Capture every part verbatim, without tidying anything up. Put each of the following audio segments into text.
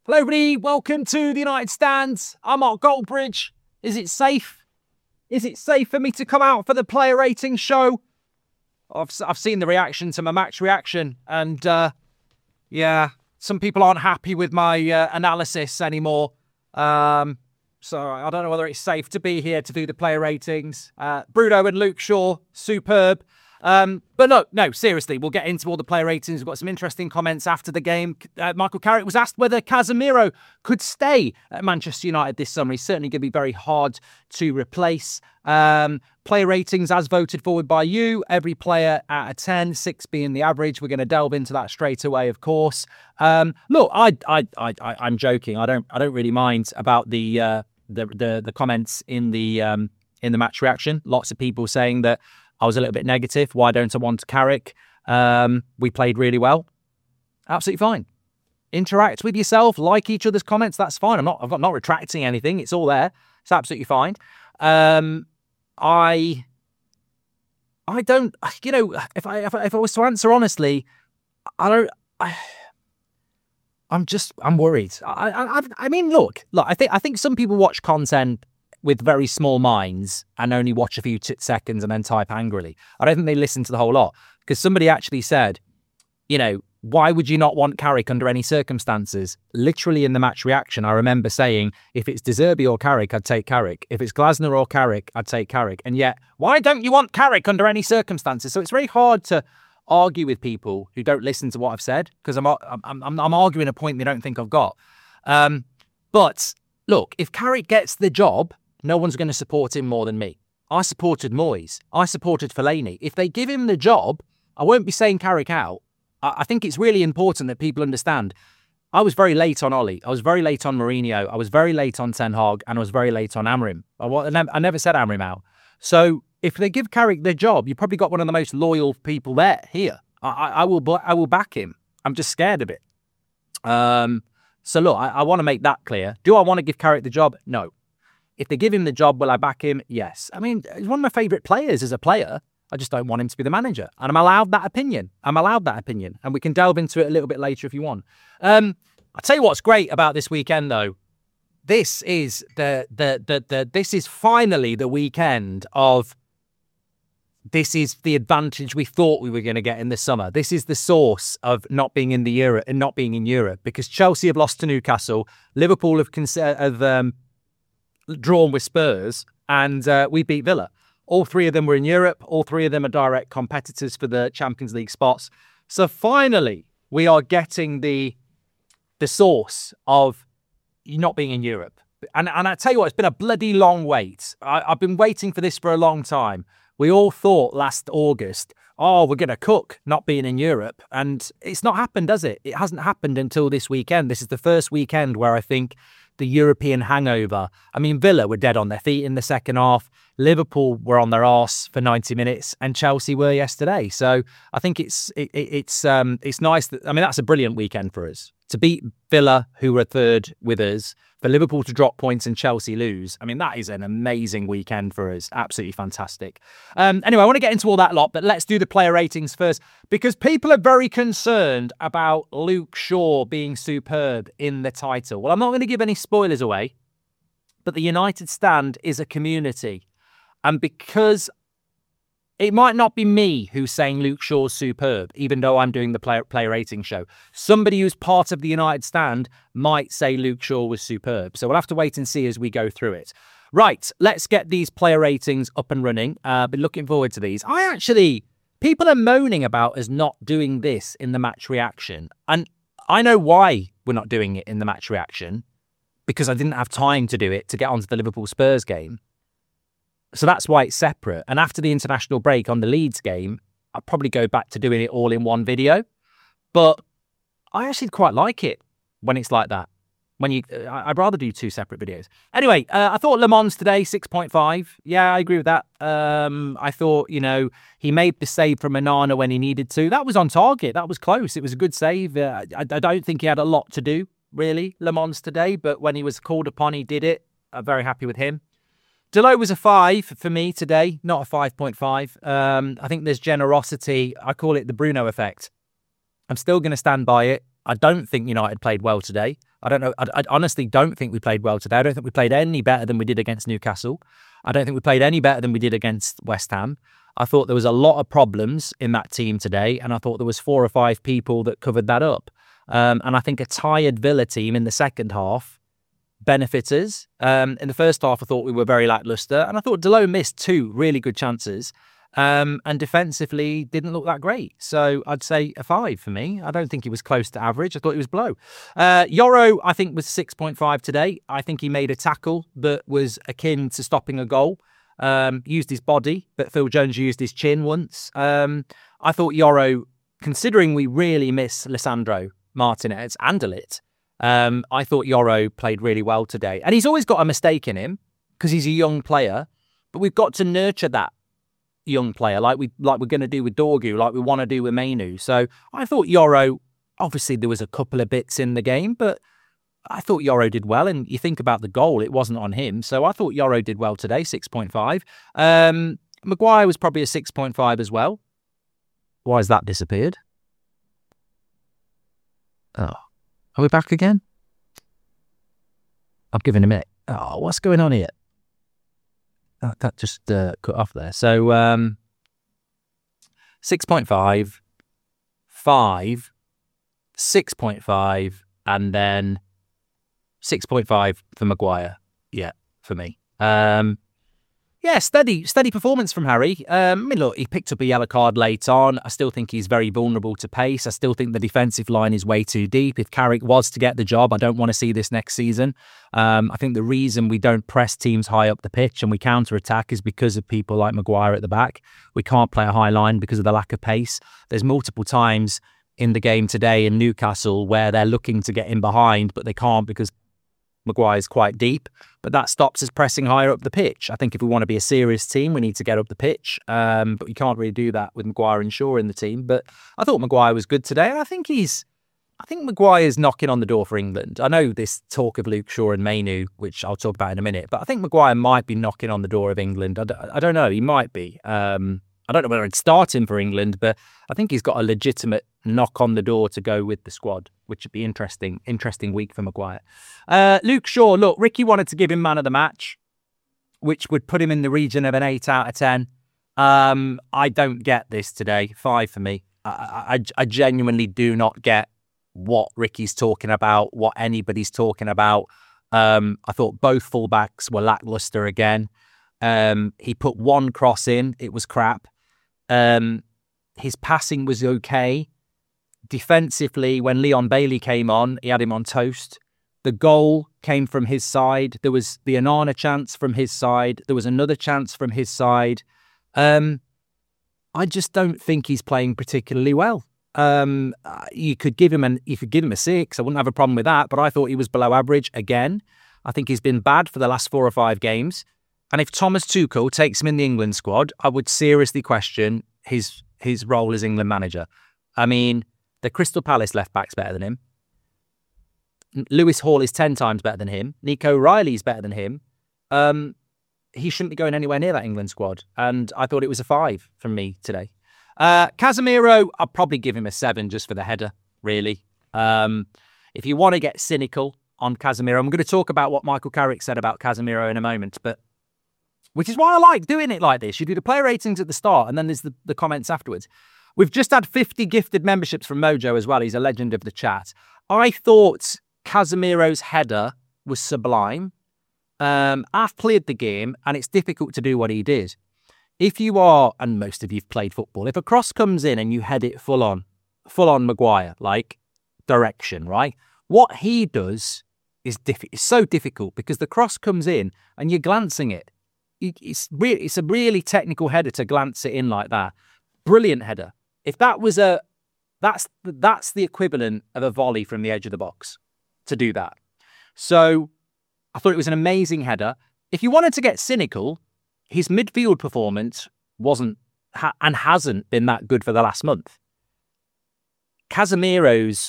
Hello everybody, welcome to the United Stand. I'm Mark Goldbridge. Is it safe? Is it safe for me to come out for the player rating show? I've, I've seen the reaction to my match reaction and uh, yeah, some people aren't happy with my uh, analysis anymore. Um, so I don't know whether it's safe to be here to do the player ratings. Uh, Bruno and Luke Shaw, superb. Um, but no, no, seriously, we'll get into all the player ratings. We've got some interesting comments after the game. Uh, Michael Carrick was asked whether Casemiro could stay at Manchester United this summer. He's certainly going to be very hard to replace. Um, player ratings as voted forward by you. Every player out of ten, six being the average. We're going to delve into that straight away, of course. Um, look, I, I, I, I, I'm joking. I don't, I don't really mind about the, uh, the, the, the comments in the, um, in the match reaction. Lots of people saying that I was a little bit negative. Why don't I want Carrick? Um, we played really well. Absolutely fine. Interact with yourself, like each other's comments. That's fine. I'm not. I'm not retracting anything. It's all there. It's absolutely fine. Um, I. I don't. You know, if I if I, if I was to answer honestly, I don't. I, I'm just. I'm worried. I. I. I mean, look. Look. I think. I think some people watch content with very small minds and only watch a few t- seconds and then type angrily. I don't think they listen to the whole lot, because somebody actually said, you know, why would you not want Carrick under any circumstances? Literally in the match reaction, I remember saying, if it's De Zerbi or Carrick, I'd take Carrick. If it's Glasner or Carrick, I'd take Carrick. And yet, why don't you want Carrick under any circumstances? So it's very hard to argue with people who don't listen to what I've said, because I'm, I'm, I'm, I'm arguing a point they don't think I've got. Um, but look, if Carrick gets the job, no one's going to support him more than me. I supported Moyes. I supported Fellaini. If they give him the job, I won't be saying Carrick out. I, I think it's really important that people understand. I was very late on Ollie. I was very late on Mourinho. I was very late on Ten Hag, and I was very late on Amorim. I, I, never, I never said Amorim out. So if they give Carrick the job, you've probably got one of the most loyal people there here. I, I, I will. I will back him. I'm just scared of it. Um. So look, I, I want to make that clear. Do I want to give Carrick the job? No. If they give him the job, will I back him? Yes. I mean, he's one of my favourite players as a player. I just don't want him to be the manager. And I'm allowed that opinion. I'm allowed that opinion. And we can delve into it a little bit later if you want. Um, I'll tell you what's great about this weekend, though. This is the, the, the, the, this is finally the weekend of, this is the advantage we thought we were going to get in the summer. This is the source of not being in the Europe and not being in Europe, because Chelsea have lost to Newcastle. Liverpool have, cons- have um, drawn with Spurs, and uh, we beat Villa. All three of them were in Europe. All three of them are direct competitors for the Champions League spots. So finally, we are getting the the source of not being in Europe. And and I tell you what, it's been a bloody long wait. I, I've been waiting for this for a long time. We all thought last August, oh, we're going to cook not being in Europe. And it's not happened, does it? It hasn't happened until this weekend. This is the first weekend where I think the European hangover. I mean, Villa were dead on their feet in the second half. Liverpool were on their arse for ninety minutes, and Chelsea were yesterday. So I think it's it, it's um it's nice that I mean that's a brilliant weekend for us to beat Villa, who were third with us, for Liverpool to drop points and Chelsea lose. I mean, that is an amazing weekend for us. Absolutely fantastic. Um, anyway, I want to get into all that lot, but let's do the player ratings first, because people are very concerned about Luke Shaw being superb in the title. Well, I'm not going to give any spoilers away, but the United Stand is a community. And because it might not be me who's saying Luke Shaw's superb, even though I'm doing the player, player rating show, somebody who's part of the United Stand might say Luke Shaw was superb. So we'll have to wait and see as we go through it. Right, let's get these player ratings up and running. Uh, been looking forward to these. I actually, people are moaning about us not doing this in the match reaction. And I know why we're not doing it in the match reaction, because I didn't have time to do it to get onto the Liverpool Spurs game. So that's why it's separate. And after the international break on the Leeds game, I'll probably go back to doing it all in one video. But I actually quite like it when it's like that. When you, I'd rather do two separate videos. Anyway, uh, I thought Le Mans today, six point five. Yeah, I agree with that. Um, I thought, you know, he made the save from Onana when he needed to. That was on target. That was close. It was a good save. Uh, I, I don't think he had a lot to do, really, Le Mans today. But when he was called upon, he did it. I'm very happy with him. Delow was a five for me today, not a five point five. Um, I think there's generosity. I call it the Bruno effect. I'm still going to stand by it. I don't think United played well today. I don't know. I, I honestly don't think we played well today. I don't think we played any better than we did against Newcastle. I don't think we played any better than we did against West Ham. I thought there was a lot of problems in that team today, and I thought there was four or five people that covered that up. Um, and I think a tired Villa team in the second half benefits us. Um, in the first half, I thought we were very lacklustre, and I thought Delot missed two really good chances. Um, and defensively didn't look that great. So I'd say a five for me. I don't think he was close to average. I thought he was below. Uh, Yoro, I think, was six point five today. I think he made a tackle that was akin to stopping a goal. Um, used his body, but Phil Jones used his chin once. Um, I thought Yoro, considering we really miss Lisandro Martinez and De Ligt, um, I thought Yoro played really well today. And he's always got a mistake in him because he's a young player, but we've got to nurture that young player like we like we're going to do with Dorgu, like we want to do with Mainu. So I thought Yoro, obviously there was a couple of bits in the game, but I thought Yoro did well. And you think about the goal, it wasn't on him. So I thought Yoro did well today, six point five. Um, Maguire was probably a six point five as well. Why has that disappeared? Oh, are we back again? I've given a minute. Oh, what's going on here? That, that just uh, cut off there. So um, six point five, five, six point five, and then six point five for Maguire. Yeah, for me. Um, yeah, steady steady performance from Harry. Um, I mean, look, he picked up a yellow card late on. I still think he's very vulnerable to pace. I still think the defensive line is way too deep. If Carrick was to get the job, I don't want to see this next season. Um, I think the reason we don't press teams high up the pitch and we counter-attack is because of people like Maguire at the back. We can't play a high line because of the lack of pace. There's multiple times in the game today in Newcastle where they're looking to get in behind, but they can't because Maguire's quite deep, but that stops us pressing higher up the pitch. I think if we want to be a serious team, we need to get up the pitch, um, but we can't really do that with Maguire and Shaw in the team. But I thought Maguire was good today, and I think he's, I think Maguire's knocking on the door for England. I know this talk of Luke Shaw and Mainu, which I'll talk about in a minute, but I think Maguire might be knocking on the door of England. I don't, I don't know, he might be. Um, I don't know whether I'd start him for England, but I think he's got a legitimate knock on the door to go with the squad, which would be interesting. Interesting week for Maguire. Uh, Luke Shaw, look, Ricky wanted to give him man of the match, which would put him in the region of an eight out of ten. Um, I don't get this today. Five for me. I, I, I genuinely do not get what Ricky's talking about, what anybody's talking about. Um, I thought both fullbacks were lacklustre again. Um, he put one cross in. It was crap. Um, his passing was okay. Defensively, when Leon Bailey came on, he had him on toast. The goal came from his side. There was the Onana chance from his side. There was another chance from his side. Um, I just don't think he's playing particularly well. Um, you could give him an, you could give him a six. I wouldn't have a problem with that. But I thought he was below average again. I think he's been bad for the last four or five games. And if Thomas Tuchel takes him in the England squad, I would seriously question his his role as England manager. I mean, the Crystal Palace left back's better than him. Lewis Hall is ten times better than him. Nico Riley's better than him. Um, he shouldn't be going anywhere near that England squad. And I thought it was a five from me today. Uh, Casemiro, I'll probably give him a seven just for the header, really. Um, if you want to get cynical on Casemiro, I'm going to talk about what Michael Carrick said about Casemiro in a moment, but which is why I like doing it like this. You do the player ratings at the start and then there's the, the comments afterwards. We've just had fifty gifted memberships from Mojo as well. He's a legend of the chat. I thought Casemiro's header was sublime. Um, I've played the game and it's difficult to do what he did. If you are, and most of you've played football, if a cross comes in and you head it full on, full on Maguire, like direction, right? What he does is diff- it's so difficult because the cross comes in and you're glancing it. It's really, it's a really technical header to glance it in like that. Brilliant header. If that was a, that's that's the equivalent of a volley from the edge of the box to do that. So I thought it was an amazing header. If you wanted to get cynical, his midfield performance wasn't ha- and hasn't been that good for the last month. Casemiro's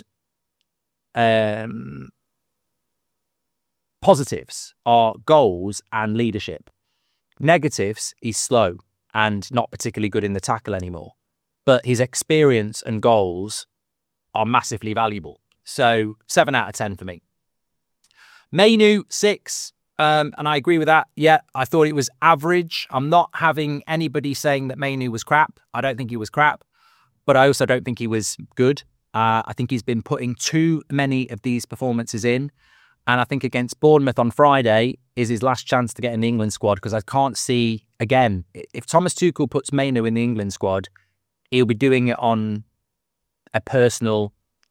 um, positives are goals and leadership. Negatives, he's slow and not particularly good in the tackle anymore. But his experience and goals are massively valuable. So seven out of ten for me. Mainu, six. Um, and I agree with that. Yeah, I thought it was average. I'm not having anybody saying that Mainu was crap. I don't think he was crap, but I also don't think he was good. Uh, I think he's been putting too many of these performances in. And I think against Bournemouth on Friday is his last chance to get in the England squad, because I can't see, again, if Thomas Tuchel puts Mainu in the England squad, he'll be doing it on a personal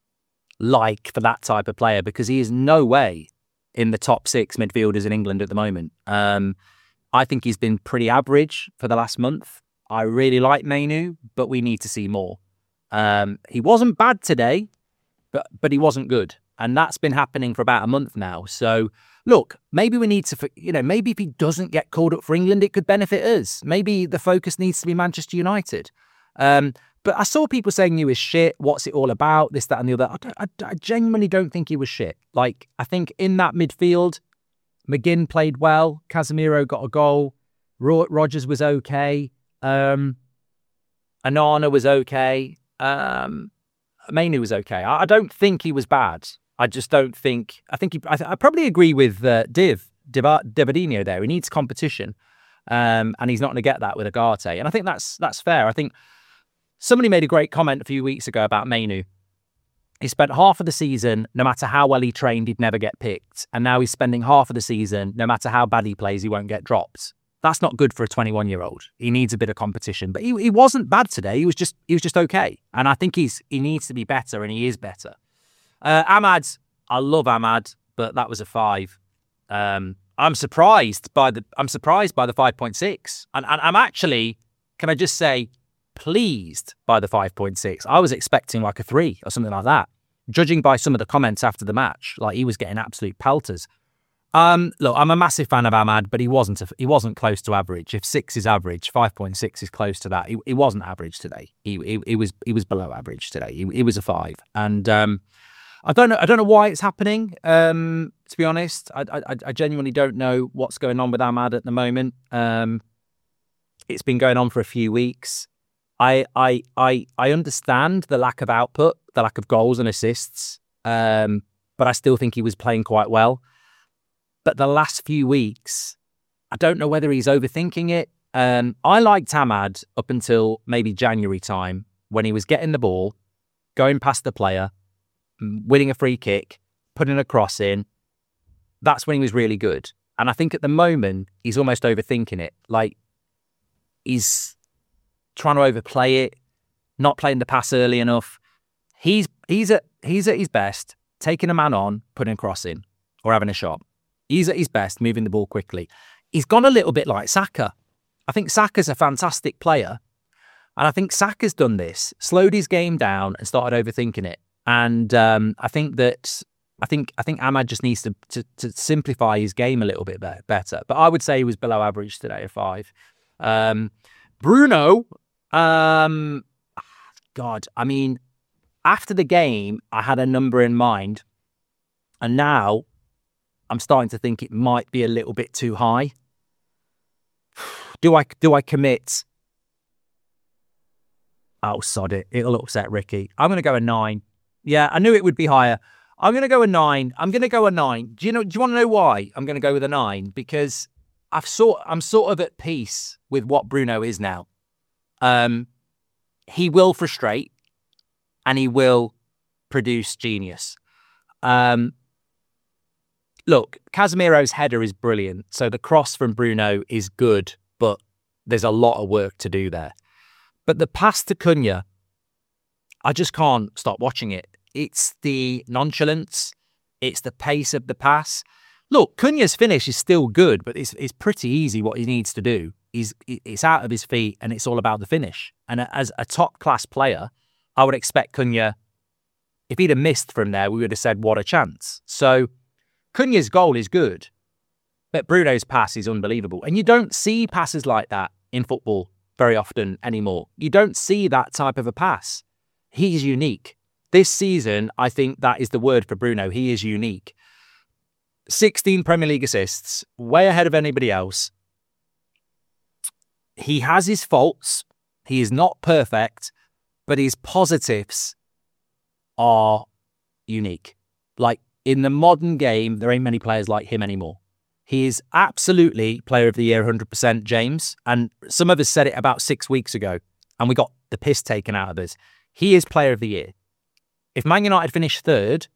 like for that type of player, because he is no way in the top six midfielders in England at the moment. Um, I think he's been pretty average for the last month. I really like Mainu, but we need to see more. Um, he wasn't bad today, but but he wasn't good. And that's been happening for about a month now. So, look, maybe we need to, you know, maybe if he doesn't get called up for England, it could benefit us. Maybe the focus needs to be Manchester United. Um, but I saw people saying he was shit. What's it all about? This, that and the other. I, don't, I, I genuinely don't think he was shit. Like, I think in that midfield, McGinn played well. Casemiro got a goal. Ro- Rodgers was okay. Um, Onana was okay. Um, Mainu was okay. I, I don't think he was bad. I just don't think... I think he, I, I probably agree with uh, Div, Div Divadinho there. He needs competition. Um, and he's not going to get that with Agate. And I think that's that's fair. I think somebody made a great comment a few weeks ago about Mainu. He spent half of the season, no matter how well he trained, he'd never get picked. And now he's spending half of the season, no matter how bad he plays, he won't get dropped. That's not good for a twenty-one-year-old. He needs a bit of competition. But he, he wasn't bad today. He was just he was just okay. And I think he's he needs to be better, and he is better. Uh, Ahmad, I love Ahmad, but that was a five. Um, I'm surprised by the I'm surprised by the five point six. And, and I'm actually, can I just say, pleased by the five point six. I was expecting like a three or something like that. Judging by some of the comments after the match, like he was getting absolute pelters. Um, look, I'm a massive fan of Ahmad, but he wasn't a, he wasn't close to average. If six is average, five point six is close to that. He, he wasn't average today. He, he he was he was below average today. He, he was a five, and um, I don't know I don't know why it's happening. Um, to be honest, I, I I genuinely don't know what's going on with Ahmad at the moment. Um, it's been going on for a few weeks. I I I I understand the lack of output, the lack of goals and assists, um, but I still think he was playing quite well. But the last few weeks, I don't know whether he's overthinking it. Um, I liked Ahmad up until maybe January time, when he was getting the ball, going past the player, winning a free kick, putting a cross in. That's when he was really good. And I think at the moment, he's almost overthinking it. Like, he's trying to overplay it, not playing the pass early enough. He's he's at he's at his best, taking a man on, putting a cross in, or having a shot. He's at his best, moving the ball quickly. He's gone a little bit like Saka. I think Saka's a fantastic player. And I think Saka's done this, slowed his game down and started overthinking it. And um, I think that, I think I think Ahmad just needs to, to, to simplify his game a little bit better. But I would say he was below average today, a five. Um, Bruno, um, God, I mean, after the game, I had a number in mind. And now I'm starting to think it might be a little bit too high. Do I do I commit? Oh, sod it. It'll upset Ricky. I'm going to go a nine. Yeah, I knew it would be higher. I'm going to go a nine. I'm going to go a nine. Do you know? Do you want to know why I'm going to go with a nine? Because I've sort I'm sort of at peace with what Bruno is now. Um, he will frustrate, and he will produce genius. Um. Look, Casemiro's header is brilliant. So the cross from Bruno is good, but there's a lot of work to do there. But the pass to Cunha, I just can't stop watching it. It's the nonchalance. It's the pace of the pass. Look, Cunha's finish is still good, but it's it's pretty easy what he needs to do. He's It's out of his feet, and it's all about the finish. And as a top-class player, I would expect Cunha, if he'd have missed from there, we would have said, what a chance. So Cunha's goal is good, but Bruno's pass is unbelievable. And you don't see passes like that in football very often anymore. You don't see that type of a pass. He's unique. This season, I think that is the word for Bruno. He is unique. sixteen Premier League assists, way ahead of anybody else. He has his faults. He is not perfect, but his positives are unique. Like, in the modern game, there ain't many players like him anymore. He is absolutely player of the year, one hundred percent, James. And some of us said it about six weeks ago, and we got the piss taken out of us. He is player of the year. If Man United finish third,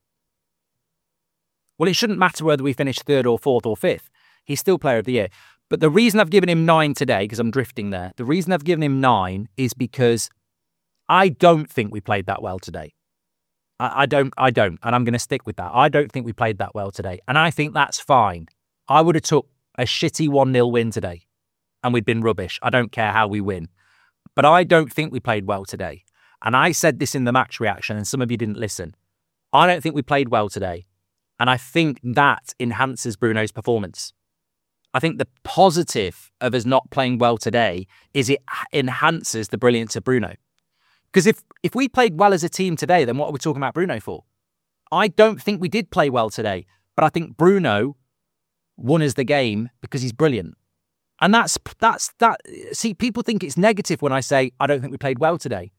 well, it shouldn't matter whether we finish third or fourth or fifth. He's still player of the year. But the reason I've given him nine today, because I'm drifting there, the reason I've given him nine is because I don't think we played that well today. I, I don't, I don't, and I'm going to stick with that. I don't think we played that well today, and I think that's fine. I would have took a shitty one nil win today, and we'd been rubbish. I don't care how we win. But I don't think we played well today. And I said this in the match reaction, and some of you didn't listen. I don't think we played well today. And I think that enhances Bruno's performance. I think the positive of us not playing well today is it enhances the brilliance of Bruno. Because if, if we played well as a team today, then what are we talking about Bruno for? I don't think we did play well today, but I think Bruno won us the game because he's brilliant. And that's, that's, that. See, people think it's negative when I say, I don't think we played well today.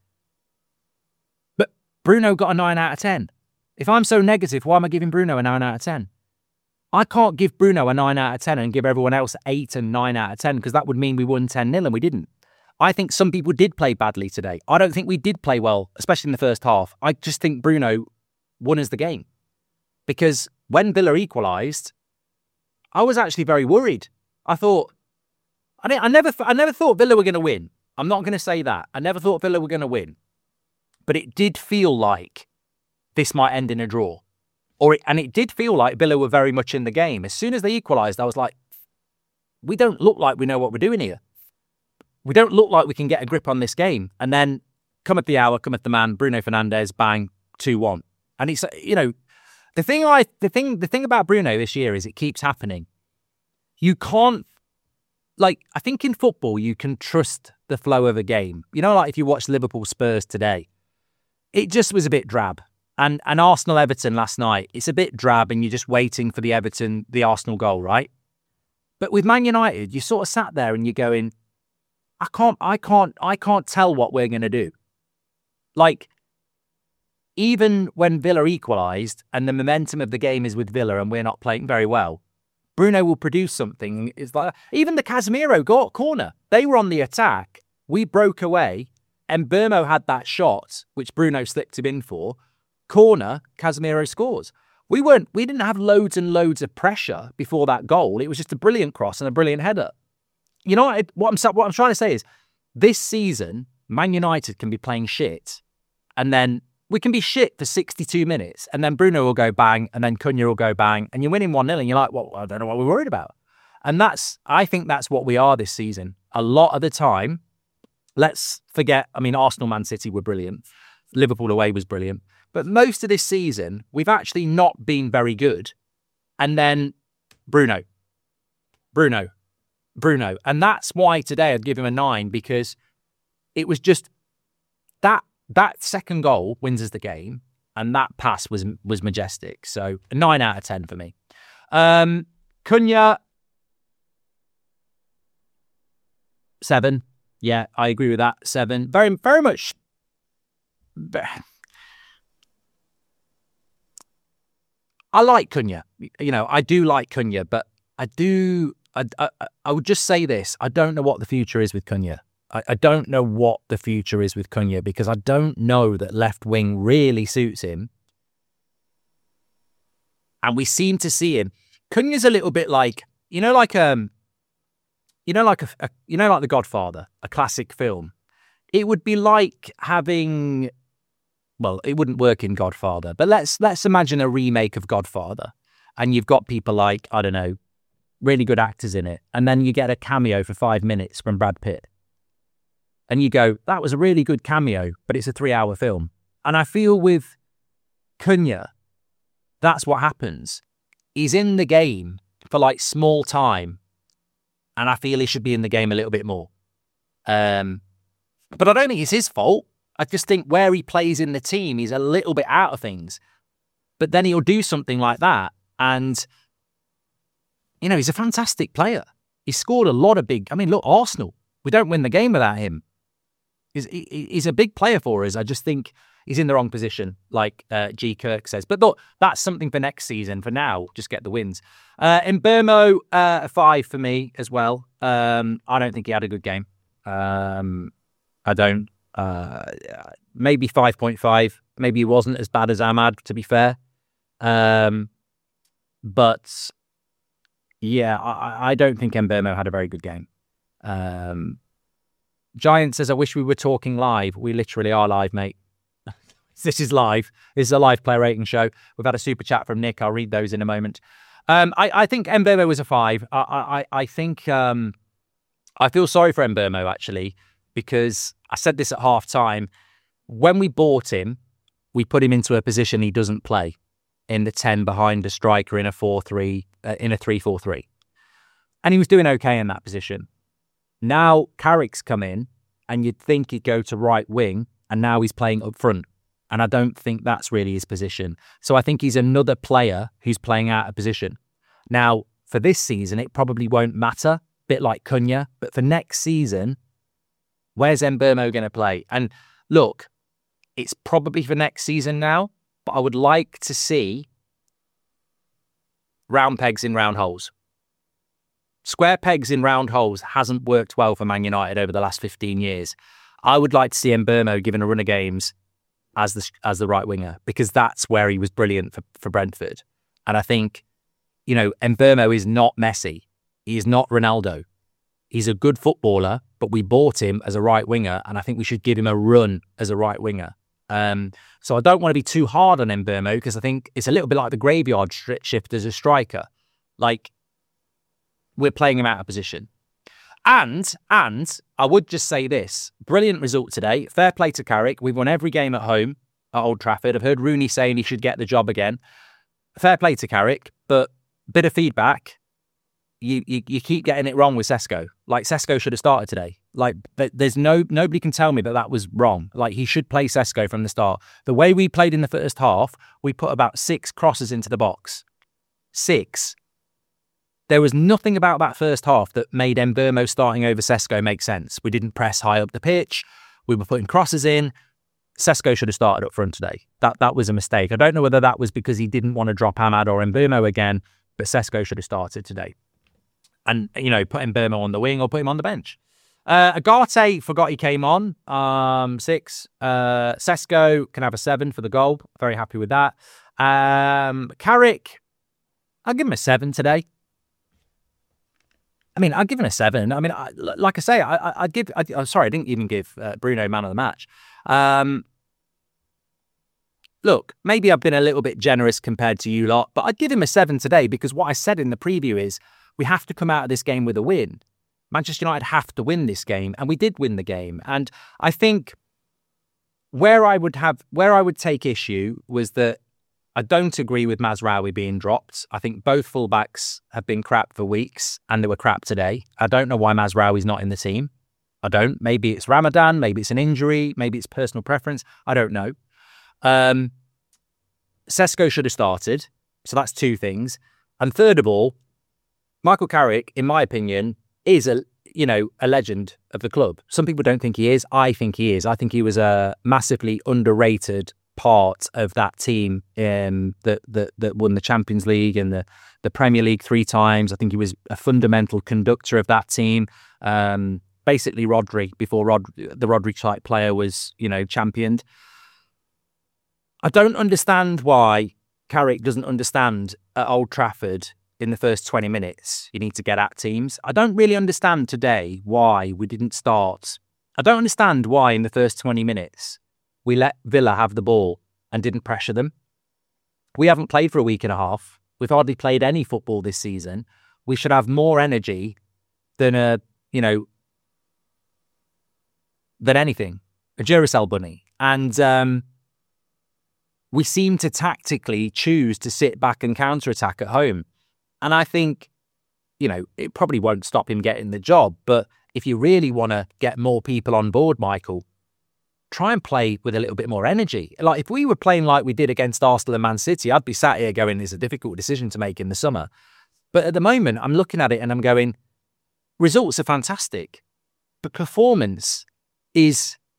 But Bruno got a nine out of ten. If I'm so negative, why am I giving Bruno a nine out of ten? I can't give Bruno a nine out of ten and give everyone else eight and nine out of ten because that would mean we won ten nil and we didn't. I think some people did play badly today. I don't think we did play well, especially in the first half. I just think Bruno won us the game. Because when Villa equalised, I was actually very worried. I thought, I, didn't, I never I never thought Villa were going to win. I'm not going to say that. I never thought Villa were going to win. But it did feel like this might end in a draw. Or it, and it did feel like Villa were very much in the game. As soon as they equalised, I was like, we don't look like we know what we're doing here. We don't look like we can get a grip on this game. And then, cometh the hour, cometh the man, Bruno Fernandes, bang, two one. And it's, you know, the thing I, the thing, the thing about Bruno this year is it keeps happening. You can't, like, I think in football, you can trust the flow of a game. You know, like if you watch Liverpool Spurs today, it just was a bit drab. And and Arsenal Everton last night, it's a bit drab and you're just waiting for the Everton, the Arsenal goal, right? But with Man United, you sort of sat there and you're going, I can't, I can't, I can't tell what we're going to do. Like, even when Villa equalised and the momentum of the game is with Villa and we're not playing very well, Bruno will produce something. It's like, even the Casemiro got corner. They were on the attack. We broke away and Mbeumo had that shot, which Bruno slipped him in for. Corner, Casemiro scores. We weren't, we didn't have loads and loads of pressure before that goal. It was just a brilliant cross and a brilliant header. You know what, what I'm what I'm trying to say is, this season, Man United can be playing shit, and then we can be shit for sixty-two minutes, and then Bruno will go bang, and then Cunha will go bang, and you're winning one nil, and you're like, well, I don't know what we're worried about. And that's, I think that's what we are this season. A lot of the time, let's forget, I mean, Arsenal, Man City were brilliant. Liverpool away was brilliant. But most of this season, we've actually not been very good. And then Bruno. Bruno. Bruno. And that's why today I'd give him a nine, because it was just that that second goal wins us the game, and that pass was was majestic. So a nine out of ten for me. Um, Cunha, seven. Yeah, I agree with that. Seven. Very, very much. I like Cunha. You know, I do like Cunha, but I do. I, I, I would just say this. I don't know what the future is with Cunha. I, I don't know what the future is with Cunha, because I don't know that left wing really suits him. And we seem to see him. Cunha's a little bit like, you know, like um, you know, like a, a you know, like The Godfather, a classic film. It would be like having, well, it wouldn't work in Godfather, but let's let's imagine a remake of Godfather, and you've got people like, I don't know, really good actors in it, and then you get a cameo for five minutes from Brad Pitt. And you go, that was a really good cameo, but it's a three-hour film. And I feel with Cunha, that's what happens. He's in the game for like small time, and I feel he should be in the game a little bit more. Um, but I don't think it's his fault. I just think where he plays in the team, he's a little bit out of things. But then he'll do something like that, and you know, he's a fantastic player. He scored a lot of big... I mean, look, Arsenal. We don't win the game without him. He's, he, he's a big player for us. I just think he's in the wrong position, like uh, G. Kirk says. But look, that's something for next season. For now, just get the wins. Uh, Mbeumo, uh, a five for me as well. Um, I don't think he had a good game. Um, I don't. Uh, maybe five point five. Maybe he wasn't as bad as Ahmad, to be fair. Um, but yeah, I, I don't think Mbeumo had a very good game. Um, Giant says, I wish we were talking live. We literally are live, mate. This is live. This is a live player rating show. We've had a super chat from Nick. I'll read those in a moment. Um, I, I think Mbeumo was a five. I, I, I think um, I feel sorry for Mbeumo, actually, because I said this at half time. When we bought him, we put him into a position he doesn't play, in the ten behind a striker in a four three, uh, in a three four three. And he was doing okay in that position. Now Carrick's come in and you'd think he'd go to right wing, and now he's playing up front. And I don't think that's really his position. So I think he's another player who's playing out of position. Now, for this season, it probably won't matter, a bit like Cunha. But for next season, where's Mbeumo going to play? And look, it's probably for next season now, but I would like to see round pegs in round holes. Square pegs in round holes hasn't worked well for Man United over the last fifteen years. I would like to see Mbeumo given a run of games as the as the right winger, because that's where he was brilliant for, for Brentford. And I think, you know, Mbeumo is not Messi. He is not Ronaldo. He's a good footballer, but we bought him as a right winger, and I think we should give him a run as a right winger. Um, so I don't want to be too hard on Mbeumo, because I think it's a little bit like the graveyard shift as a striker. Like, we're playing him out of position. And, and I would just say this, brilliant result today. Fair play to Carrick. We've won every game at home at Old Trafford. I've heard Rooney saying he should get the job again. Fair play to Carrick, but bit of feedback. You, you you keep getting it wrong with Sesko. Like, Sesko should have started today. Like, there's no, nobody can tell me that that was wrong. Like, he should play Sesko from the start. The way we played in the first half, we put about six crosses into the box. Six. There was nothing about that first half that made Mbeumo starting over Sesko make sense. We didn't press high up the pitch. We were putting crosses in. Sesko should have started up front today. That that was a mistake. I don't know whether that was because he didn't want to drop Ahmad or Mbeumo again, but Sesko should have started today. And, you know, put Mbeumo on the wing or put him on the bench. Uh, Agate, forgot he came on. Um, six. Uh, Sesko can have a seven for the goal. Very happy with that. Um, Carrick, I'll give him a seven today. I mean, I'd give him a seven. I mean, I, like I say, I, I'd give... I, I'm sorry, I didn't even give uh, Bruno man of the match. Um, look, maybe I've been a little bit generous compared to you lot, but I'd give him a seven today, because what I said in the preview is we have to come out of this game with a win. Manchester United have to win this game, and we did win the game. And I think where I would have... Where I would take issue was that I don't agree with Mazraoui being dropped. I think both fullbacks have been crap for weeks, and they were crap today. I don't know why Mazraoui's not in the team. I don't. Maybe it's Ramadan, maybe it's an injury, maybe it's personal preference. I don't know. Um, Sesko should have started. So that's two things. And third of all, Michael Carrick, in my opinion, is a you know a legend of the club. Some people don't think he is. I think he is. I think he was a massively underrated part of that team um, that, that that won the Champions League and the, the Premier League three times. I think he was a fundamental conductor of that team. Um, basically, Rodri, before Rod, the Rodri-type player was, you know, championed. I don't understand why Carrick doesn't understand at Old Trafford in the first twenty minutes you need to get at teams. I don't really understand today why we didn't start. I don't understand why in the first twenty minutes we let Villa have the ball and didn't pressure them. We haven't played for a week and a half. We've hardly played any football this season. We should have more energy than a, you know, than anything. A Duracell bunny. And um, we seem to tactically choose to sit back and counter-attack at home. And I think, you know, it probably won't stop him getting the job. But if you really want to get more people on board, Michael, try and play with a little bit more energy. Like, if we were playing like we did against Arsenal and Man City, I'd be sat here going, it's a difficult decision to make in the summer. But at the moment, I'm looking at it and I'm going, results are fantastic, but performance is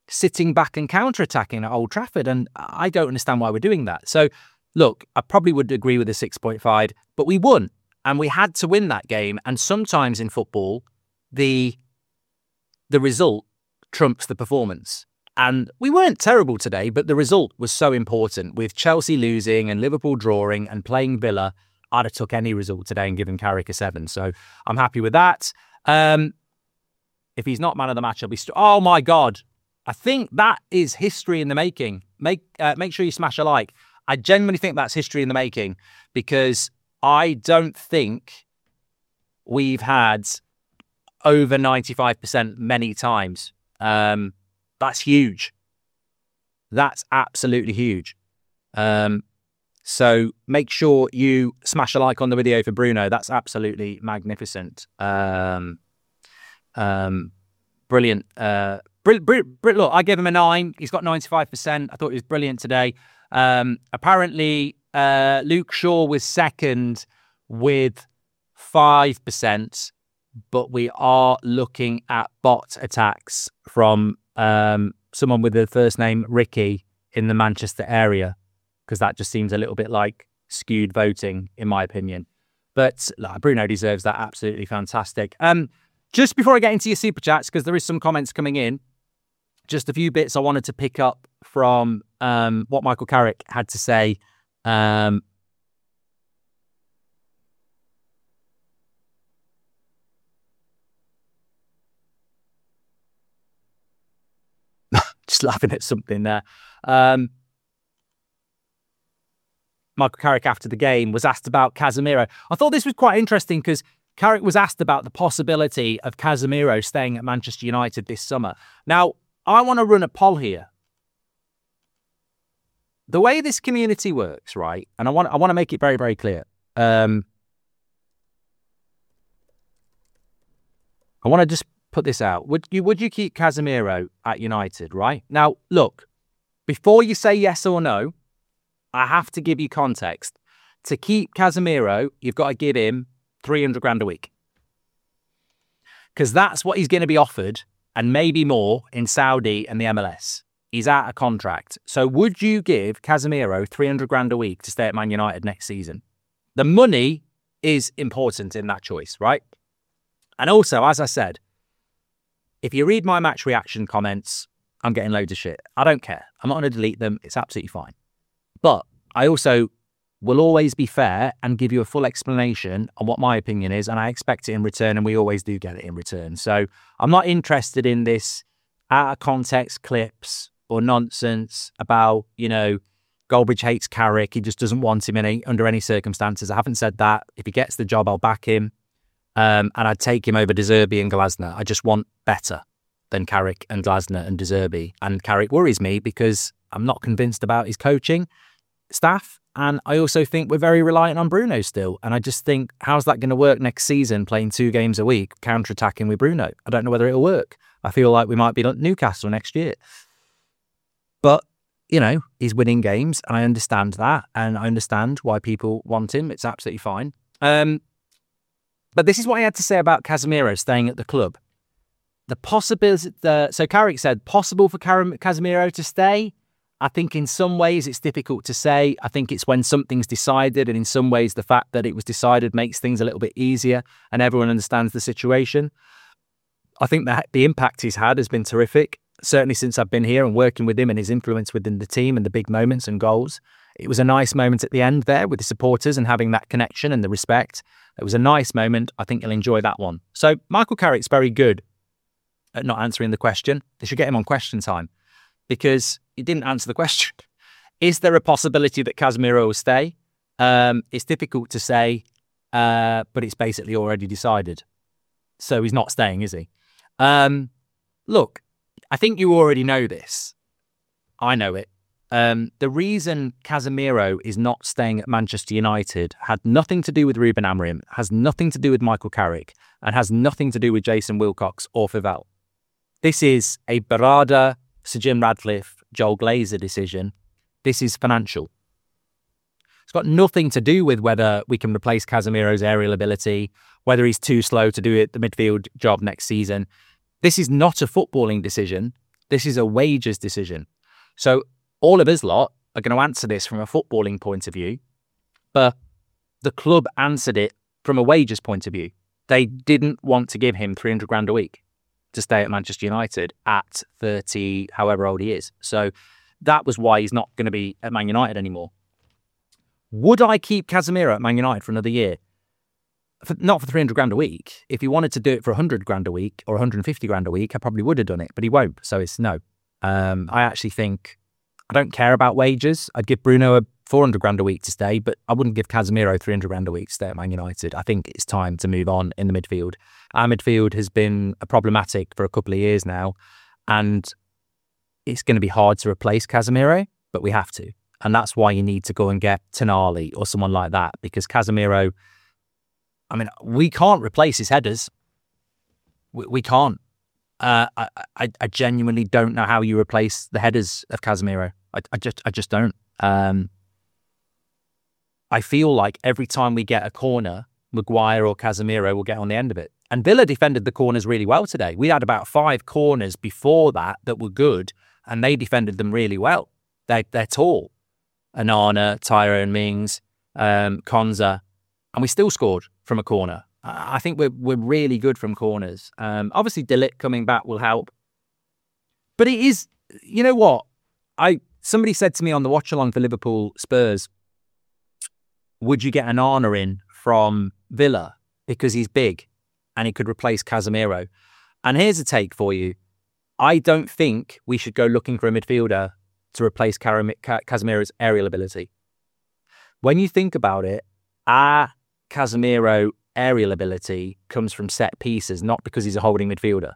sitting back and counter-attacking at Old Trafford, and I don't understand why we're doing that. So, look, I probably would agree with the six point five, but we won, and we had to win that game, and sometimes in football, the the result trumps the performance. And we weren't terrible today, but the result was so important. With Chelsea losing and Liverpool drawing and playing Villa, I'd have took any result today and given Carrick a seven. So I'm happy with that. Um, if he's not man of the match, I'll be... St- oh, my God. I think that is history in the making. Make uh, make sure you smash a like. I genuinely think that's history in the making, because I don't think we've had over ninety-five percent many times. Um, that's huge. That's absolutely huge. Um, so make sure you smash a like on the video for Bruno. That's absolutely magnificent. Um, um, brilliant. Uh, br- br- br- look, I gave him a nine. He's got ninety-five percent. I thought he was brilliant today. Um, apparently, uh, Luke Shaw was second with five percent, but we are looking at bot attacks from um, someone with the first name Ricky in the Manchester area, because that just seems a little bit like skewed voting, in my opinion. But like, Bruno deserves that. Absolutely fantastic. Um, just before I get into your super chats, because there is some comments coming in, just a few bits I wanted to pick up from um, what Michael Carrick had to say. Um, just laughing at something there. Um, Michael Carrick, after the game, was asked about Casemiro. I thought this was quite interesting, because Carrick was asked about the possibility of Casemiro staying at Manchester United this summer. Now, I want to run a poll here. The way this community works, right? And I want I want to make it very, very clear. Um, I want to just put this out. Would you would you keep Casemiro at United, right? Now, look, before you say yes or no, I have to give you context. To keep Casemiro, you've got to give him three hundred grand a week. Because that's what he's going to be offered, and maybe more, in Saudi and the M L S. He's out of contract. So would you give Casemiro three hundred grand a week to stay at Man United next season? The money is important in that choice, right? And also, as I said, if you read my match reaction comments, I'm getting loads of shit. I don't care. I'm not going to delete them. It's absolutely fine. But I also will always be fair and give you a full explanation on what my opinion is, and I expect it in return, and we always do get it in return. So I'm not interested in this out of context clips or nonsense about, you know, Goldbridge hates Carrick. He just doesn't want him in any, under any circumstances. I haven't said that. If he gets the job, I'll back him. Um, and I'd take him over De Zerbi and Glasner. I just want better than Carrick and Glasner and De Zerbi. And Carrick worries me because I'm not convinced about his coaching staff. And I also think we're very reliant on Bruno still. And I just think, how's that going to work next season, playing two games a week, counter-attacking with Bruno? I don't know whether it'll work. I feel like we might be like Newcastle next year. But, you know, he's winning games, and I understand that. And I understand why people want him. It's absolutely fine. Um, but this is what I had to say about Casemiro staying at the club. The possibility, the, so Carrick said, possible for Casemiro to stay? I think in some ways it's difficult to say. I think it's when something's decided, and in some ways the fact that it was decided makes things a little bit easier and everyone understands the situation. I think that the impact he's had has been terrific, certainly since I've been here and working with him, and his influence within the team and the big moments and goals. It was a nice moment at the end there with the supporters and having that connection and the respect. It was a nice moment. I think you'll enjoy that one. So Michael Carrick's very good at not answering the question. They should get him on Question Time, because he didn't answer the question. Is there a possibility that Casemiro will stay? Um, it's difficult to say, uh, but it's basically already decided. So he's not staying, is he? Um, look, I think you already know this. I know it. Um, the reason Casemiro is not staying at Manchester United had nothing to do with Ruben Amorim, has nothing to do with Michael Carrick, and has nothing to do with Jason Wilcox or Fivel. This is a Barada, Sir Jim Radcliffe, Joel Glazer decision. This is financial. It's got nothing to do with whether we can replace Casemiro's aerial ability, whether he's too slow to do it, the midfield job next season. This is not a footballing decision. This is a wages decision. So all of us lot are going to answer this from a footballing point of view, but the club answered it from a wages point of view. They didn't want to give him three hundred grand a week to stay at Manchester United at thirty, however old he is. So that was why he's not going to be at Man United anymore. Would I keep Casemiro at Man United for another year? For, not for three hundred grand a week. If he wanted to do it for one hundred grand a week or one hundred fifty grand a week, I probably would have done it, but he won't. So it's no. Um, I actually think I don't care about wages. I'd give Bruno a four hundred grand a week to stay, but I wouldn't give Casemiro three hundred grand a week to stay at Man United. I think it's time to move on in the midfield. Our midfield has been problematic for a couple of years now, and it's going to be hard to replace Casemiro, but we have to. And that's why you need to go and get Tonali or someone like that, because Casemiro, I mean, we can't replace his headers. We, we can't. Uh, I, I, I genuinely don't know how you replace the headers of Casemiro. I, I just, I just don't. Um, I feel like every time we get a corner, Maguire or Casemiro will get on the end of it. And Villa defended the corners really well today. We had about five corners before that that were good, and they defended them really well. They, they're tall. Onana, Tyrone Mings, um, Konza, and we still scored from a corner. I think we're we're really good from corners. Um, obviously, De Ligt coming back will help. But it is, you know what? I somebody said to me on the watch along for Liverpool Spurs, would you get Onana in from Villa because he's big and he could replace Casemiro? And here's a take for you. I don't think we should go looking for a midfielder to replace Casemiro's aerial ability. When you think about it, our Casemiro aerial ability comes from set pieces, not because he's a holding midfielder.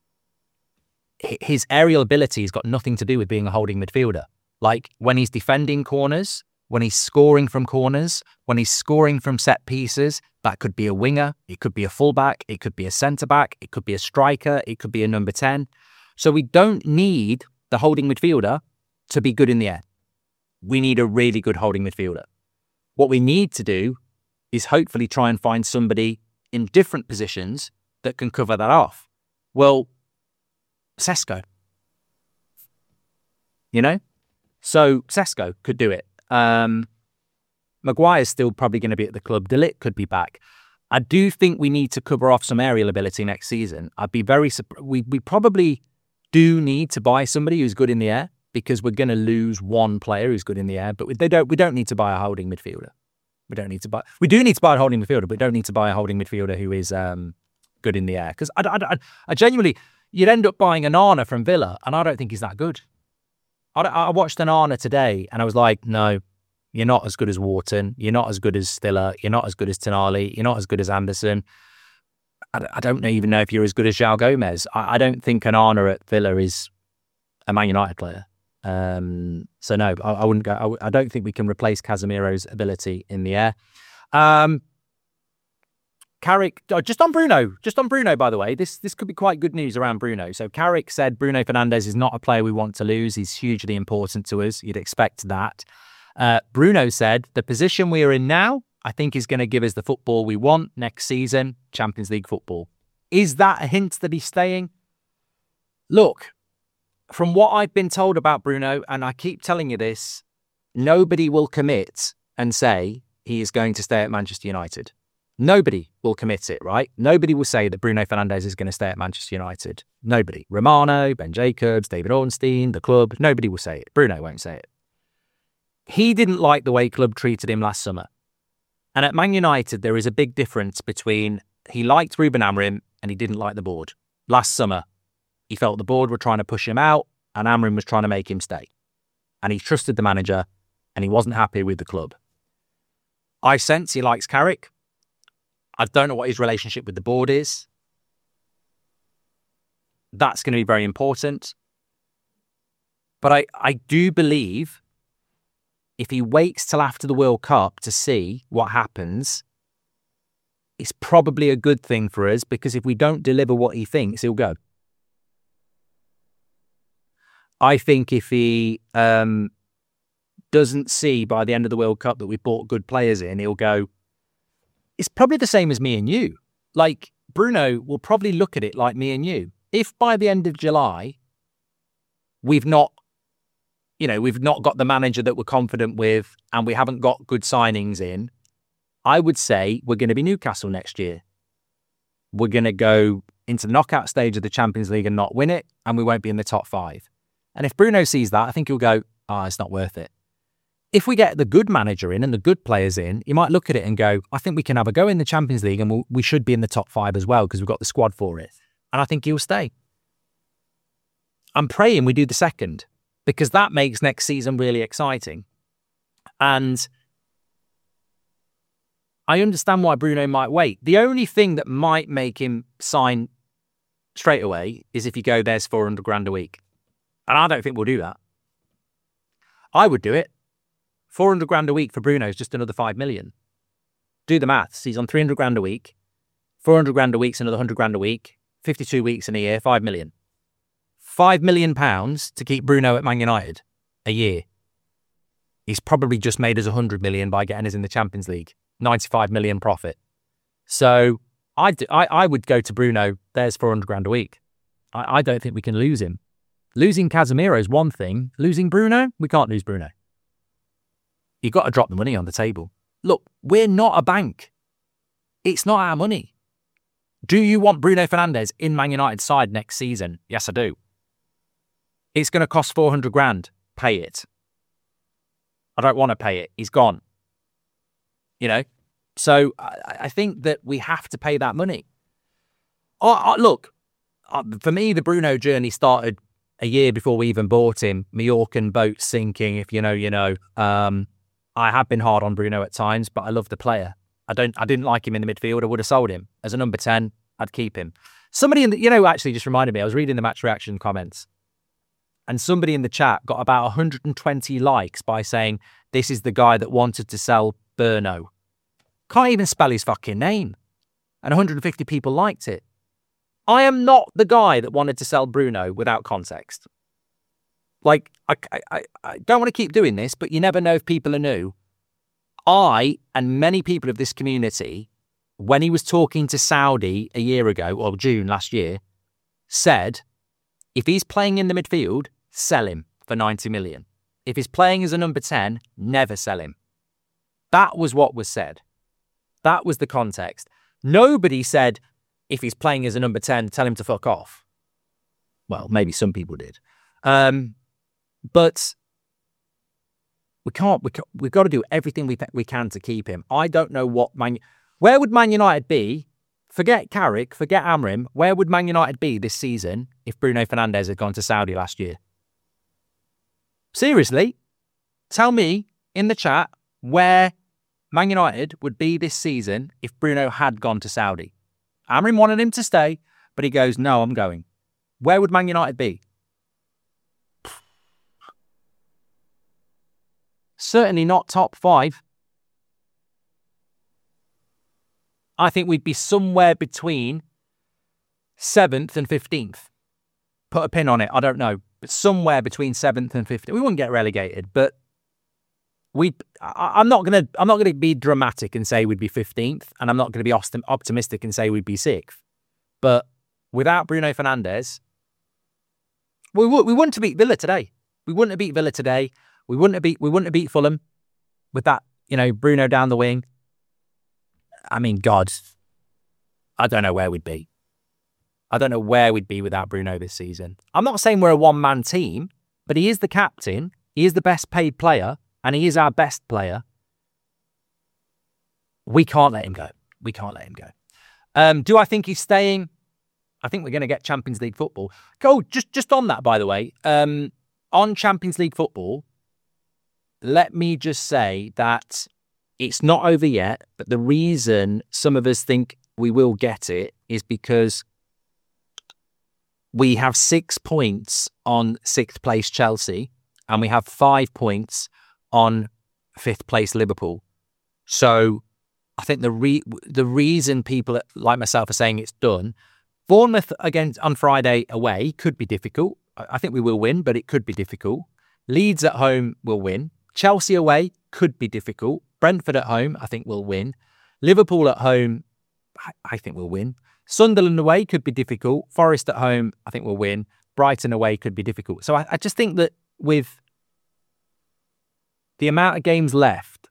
His aerial ability has got nothing to do with being a holding midfielder. Like when he's defending corners, when he's scoring from corners, when he's scoring from set pieces, that could be a winger, it could be a fullback, it could be a centre-back, it could be a striker, it could be a number ten. So we don't need the holding midfielder to be good in the air. We need a really good holding midfielder. What we need to do is hopefully try and find somebody in different positions that can cover that off. Well, Sesko. You know? So Sesko could do it. Um, Maguire's still probably going to be at the club. De Ligt could be back. I do think we need to cover off some aerial ability next season. I'd be very surprised. We, we probably do need to buy somebody who's good in the air, because we're going to lose one player who's good in the air, but we, they don't, we don't need to buy a holding midfielder. We don't need to buy... We do need to buy a holding midfielder, but we don't need to buy a holding midfielder who is um, good in the air. Because I, I, I, I genuinely... You'd end up buying Onana from Villa, and I don't think he's that good. I, I watched Onana today, and I was like, no, you're not as good as Wharton. You're not as good as Stiller. You're not as good as Tonali. You're not as good as Anderson. I, I don't even know if you're as good as João Gomez. I, I don't think Onana at Villa is a Man United player. Um, so no, I, I wouldn't go. I, I don't think we can replace Casemiro's ability in the air. Um, Carrick, oh, just on Bruno, just on Bruno, by the way, this this could be quite good news around Bruno. So Carrick said Bruno Fernandes is not a player we want to lose. He's hugely important to us. You'd expect that. Uh, Bruno said the position we are in now, I think, is going to give us the football we want next season, Champions League football. Is that a hint that he's staying? Look, from what I've been told about Bruno, and I keep telling you this, nobody will commit and say he is going to stay at Manchester United. Nobody will commit it, right? Nobody will say that Bruno Fernandes is going to stay at Manchester United. Nobody. Romano, Ben Jacobs, David Ornstein, the club, nobody will say it. Bruno won't say it. He didn't like the way club treated him last summer. And at Man United, there is a big difference between he liked Ruben Amorim and he didn't like the board. Last summer, he felt the board were trying to push him out and Amorim was trying to make him stay. And he trusted the manager and he wasn't happy with the club. I sense he likes Carrick. I don't know what his relationship with the board is. That's going to be very important. But I, I do believe if he waits till after the World Cup to see what happens, it's probably a good thing for us, because if we don't deliver what he thinks, he'll go. I think if he um, doesn't see by the end of the World Cup that we've bought good players in, he'll go, it's probably the same as me and you. Like, Bruno will probably look at it like me and you. If by the end of July, we've not, you know, we've not got the manager that we're confident with, and we haven't got good signings in, I would say we're going to be Newcastle next year. We're going to go into the knockout stage of the Champions League and not win it, and we won't be in the top five. And if Bruno sees that, I think he'll go, ah, oh, it's not worth it. If we get the good manager in and the good players in, he might look at it and go, I think we can have a go in the Champions League, and we'll, we should be in the top five as well because we've got the squad for it. And I think he'll stay. I'm praying we do the second, because that makes next season really exciting. And I understand why Bruno might wait. The only thing that might make him sign straight away is if you go, there's four hundred grand a week. And I don't think we'll do that. I would do it. four hundred grand a week for Bruno is just another five million. Do the maths. He's on three hundred grand a week. four hundred grand a week's another one hundred grand a week. fifty-two weeks in a year, five million. five million pounds to keep Bruno at Man United a year. He's probably just made us one hundred million by getting us in the Champions League. ninety-five million profit. So I'd, I I would go to Bruno, there's four hundred grand a week. I, I don't think we can lose him. Losing Casemiro is one thing. Losing Bruno, we can't lose Bruno. You've got to drop the money on the table. Look, we're not a bank. It's not our money. Do you want Bruno Fernandes in Man United's side next season? Yes, I do. It's going to cost four hundred grand. Pay it. I don't want to pay it. He's gone. You know? So I, I think that we have to pay that money. Oh, oh, look, uh, for me, the Bruno journey started a year before we even bought him. Mallorcan boat sinking, if you know, you know. Um, I have been hard on Bruno at times, but I love the player. I don't. I didn't like him in the midfield. I would have sold him. As a number ten, I'd keep him. Somebody in the, you know, actually just reminded me, I was reading the match reaction comments, and somebody in the chat got about one hundred twenty likes by saying, this is the guy that wanted to sell Bruno. Can't even spell his fucking name. And one hundred fifty people liked it. I am not the guy that wanted to sell Bruno without context. Like, I, I, I don't want to keep doing this, but you never know if people are new. I, and many people of this community, when he was talking to Saudi a year ago, or June last year, said, if he's playing in the midfield, sell him for ninety million. If he's playing as a number ten, never sell him. That was what was said. That was the context. Nobody said, if he's playing as a number ten, tell him to fuck off. Well, maybe some people did. Um, but we can't, we can't, we've got to do everything we, we can to keep him. I don't know what Man... Where would Man United be? Forget Carrick, forget Amrim. Where would Man United be this season if Bruno Fernandes had gone to Saudi last year? Seriously, tell me in the chat where Man United would be this season if Bruno had gone to Saudi. Amrim wanted him to stay, but he goes, no, I'm going. Where would Man United be? Certainly not top five. I think we'd be somewhere between seventh and fifteenth. Put a pin on it, I don't know. But somewhere between seventh and fifteenth. We wouldn't get relegated, but we. I'm not gonna. I'm not gonna be dramatic and say we'd be fifteenth, and I'm not gonna be optimistic and say we'd be sixth. But without Bruno Fernandes, we would. We wouldn't have beat Villa today. We wouldn't have beat Villa today. We wouldn't have beat. We wouldn't have beat Fulham with that. You know, Bruno down the wing. I mean, God, I don't know where we'd be. I don't know where we'd be without Bruno this season. I'm not saying we're a one-man team, but he is the captain. He is the best paid player, and he is our best player. We can't let him go. We can't let him go. Um, do I think he's staying? I think we're going to get Champions League football. Go, just, just on that, by the way. Um, on Champions League football, let me just say that it's not over yet, but the reason some of us think we will get it is because we have six points on sixth place Chelsea and we have five points on fifth place Liverpool. So I think the re- the reason people like myself are saying it's done, Bournemouth against on Friday away could be difficult. I think we will win, but it could be difficult. Leeds at home will win. Chelsea away could be difficult. Brentford at home, I think we'll win. Liverpool at home, I think we'll win. Sunderland away could be difficult. Forest at home, I think we'll win. Brighton away could be difficult. So I, I just think that with the amount of games left,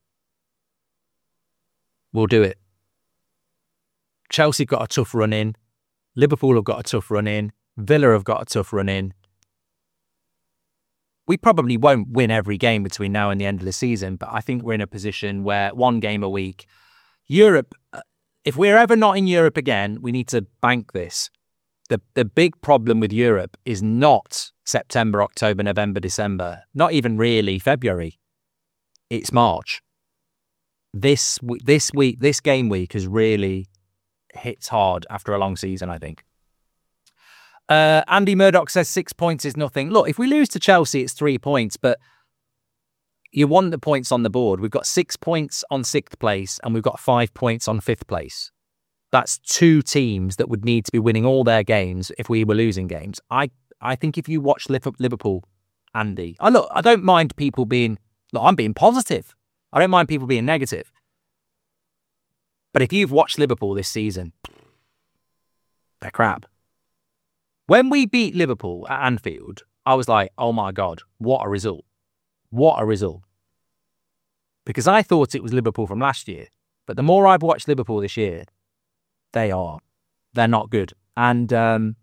we'll do it. Chelsea got a tough run in. Liverpool have got a tough run in. Villa have got a tough run in. We probably won't win every game between now and the end of the season, but I think we're in a position where one game a week. Europe, if we're ever not in Europe again, we need to bank this. The the big problem with Europe is not September, October, November, December, not even really February. It's March. This this week, this game week has really hits hard after a long season, I think. Uh, Andy Murdoch says six points is nothing. Look, if we lose to Chelsea, it's three points, but you want the points on the board. We've got six points on sixth place and we've got five points on fifth place. That's two teams that would need to be winning all their games if we were losing games. I, I think if you watch Liverpool, Andy, I look, I don't mind people being, look, I'm being positive. I don't mind people being negative. But if you've watched Liverpool this season, they're crap. When we beat Liverpool at Anfield, I was like, oh my God, what a result. What a result. Because I thought it was Liverpool from last year. But the more I've watched Liverpool this year, they are. They're not good. And um,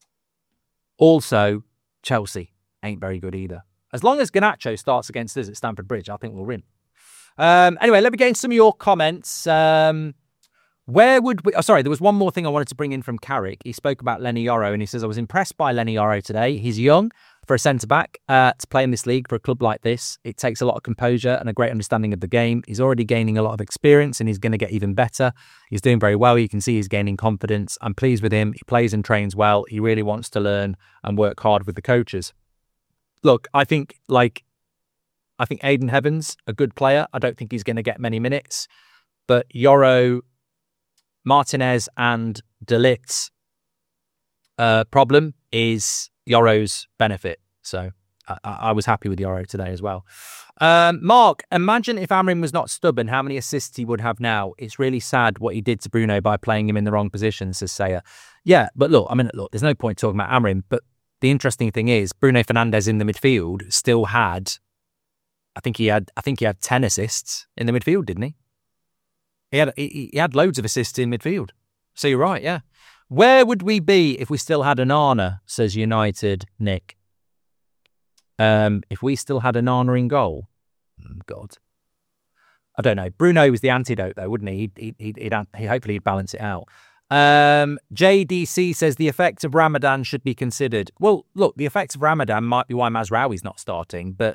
also, Chelsea ain't very good either. As long as Garnacho starts against us at Stamford Bridge, I think we'll win. Um, anyway, let me get into some of your comments. Um, where would we... Oh, sorry, there was one more thing I wanted to bring in from Carrick. He spoke about Lenny Yoro, and he says, I was impressed by Lenny Yoro today. He's young for a centre-back uh, to play in this league for a club like this. It takes a lot of composure and a great understanding of the game. He's already gaining a lot of experience, and he's going to get even better. He's doing very well. You can see he's gaining confidence. I'm pleased with him. He plays and trains well. He really wants to learn and work hard with the coaches. Look, I think, like... I think Aiden Heavens, a good player. I don't think he's going to get many minutes. But Yoro, Martinez and De Ligt's uh, problem is Yoro's benefit. So I, I was happy with Yoro today as well. Um, Mark, imagine if Amrin was not stubborn, how many assists he would have now. It's really sad what he did to Bruno by playing him in the wrong position, says Sayer. Yeah, but look, I mean, look, there's no point talking about Amrin. But the interesting thing is Bruno Fernandes in the midfield still had... I think he had. I think he had ten assists in the midfield, didn't he? He had. He, he had loads of assists in midfield. So you're right, yeah. Where would we be if we still had Onana? Says United Nick. Um, if we still had Onana in goal, oh, God, I don't know. Bruno was the antidote, though, wouldn't he? He'd, he'd, he'd, he hopefully he'd balance it out. Um, J D C says the effect of Ramadan should be considered. Well, look, the effect of Ramadan might be why Mazraoui's not starting, but.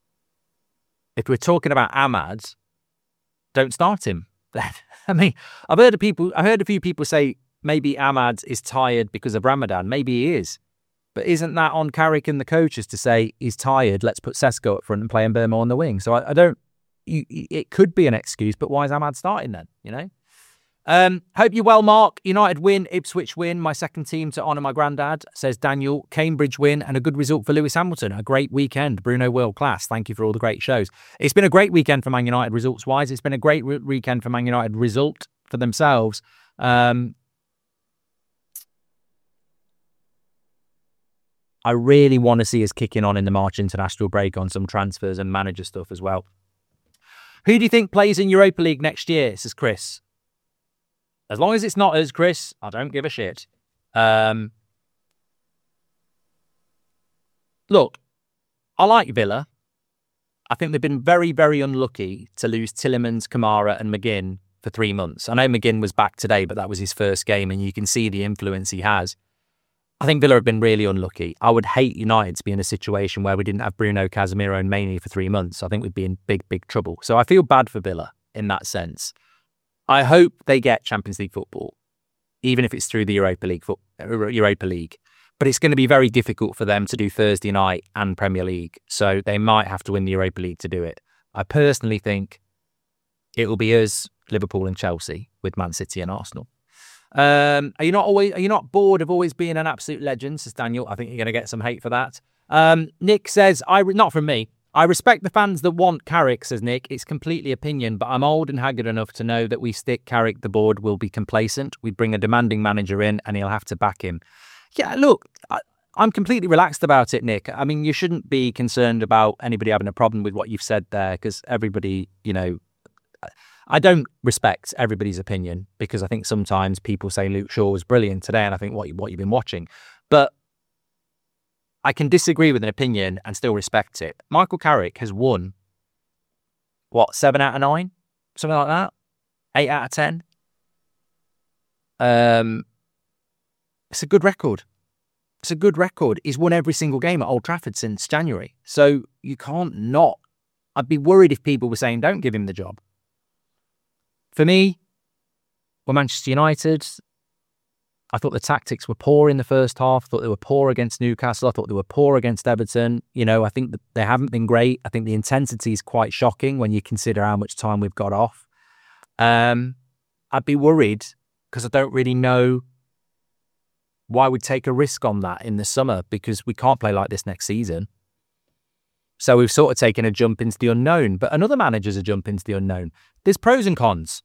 If we're talking about Ahmad, don't start him. I mean, I've heard of people. I heard a few people say maybe Ahmad is tired because of Ramadan. Maybe he is, but isn't that on Carrick and the coaches to say he's tired? Let's put Sesko up front and play Mbeumo on the wing. So I, I don't. You, it could be an excuse, but why is Ahmad starting then? You know. Um, hope you're well, Mark. United win, Ipswich win, my second team to honour my granddad, says Daniel. Cambridge win and a good result for Lewis Hamilton. A great weekend. Bruno, world class. Thank you for all the great shows. It's been a great weekend for Man United results-wise. It's been a great re- weekend for Man United result for themselves. Um, I really want to see us kicking on in the March international break on some transfers and manager stuff as well. Who do you think plays in Europa League next year, says Chris? As long as it's not us, Chris, I don't give a shit. Um, look, I like Villa. I think they've been very, very unlucky to lose Tielemans, Kamara and McGinn for three months. I know McGinn was back today, but that was his first game and you can see the influence he has. I think Villa have been really unlucky. I would hate United to be in a situation where we didn't have Bruno, Casemiro and Mainoo for three months. I think we'd be in big, big trouble. So I feel bad for Villa in that sense. I hope they get Champions League football, even if it's through the Europa League. Europa League. But it's going to be very difficult for them to do Thursday night and Premier League. So they might have to win the Europa League to do it. I personally think it will be us, Liverpool and Chelsea, with Man City and Arsenal. Um, are you not always? Are you not bored of always being an absolute legend, says Daniel? I think you're going to get some hate for that. Um, Nick says, "I not from me. I respect the fans that want Carrick," says Nick. "It's completely opinion, but I'm old and haggard enough to know that we stick Carrick, the board will be complacent. We bring a demanding manager in and he'll have to back him." Yeah, look, I, I'm completely relaxed about it, Nick. I mean, you shouldn't be concerned about anybody having a problem with what you've said there, because everybody, you know, I don't respect everybody's opinion, because I think sometimes people say Luke Shaw was brilliant today, and I think what, what you've been watching. But I can disagree with an opinion and still respect it. Michael Carrick has won, what, seven out of nine? Something like that? Eight out of ten? Um, it's a good record. It's a good record. He's won every single game at Old Trafford since January. So you can't not. I'd be worried if people were saying, don't give him the job. For me, we're Manchester United. I thought the tactics were poor in the first half. I thought they were poor against Newcastle. I thought they were poor against Everton. You know, I think that they haven't been great. I think the intensity is quite shocking when you consider how much time we've got off. Um, I'd be worried because I don't really know why we'd take a risk on that in the summer, because we can't play like this next season. So we've sort of taken a jump into the unknown, but another manager's a jump into the unknown. There's pros and cons.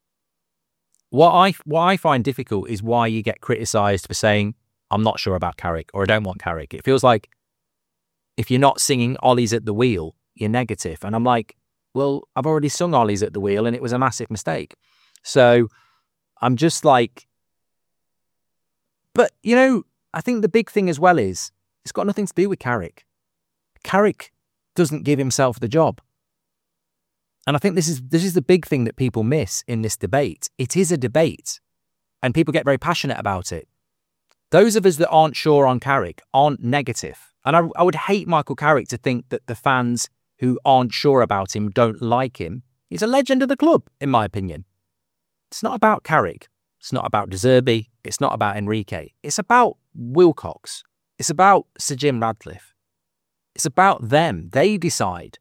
What I what I find difficult is why you get criticised for saying, I'm not sure about Carrick, or I don't want Carrick. It feels like if you're not singing Ollie's at the wheel, you're negative. And I'm like, well, I've already sung Ollie's at the wheel and it was a massive mistake. So I'm just like, but, you know, I think the big thing as well is it's got nothing to do with Carrick. Carrick doesn't give himself the job. And I think this is this is the big thing that people miss in this debate. It is a debate, and people get very passionate about it. Those of us that aren't sure on Carrick aren't negative. And I, I would hate Michael Carrick to think that the fans who aren't sure about him don't like him. He's a legend of the club, in my opinion. It's not about Carrick. It's not about De Zerbi. It's not about Enrique. It's about Wilcox. It's about Sir Jim Radcliffe. It's about them. They decide.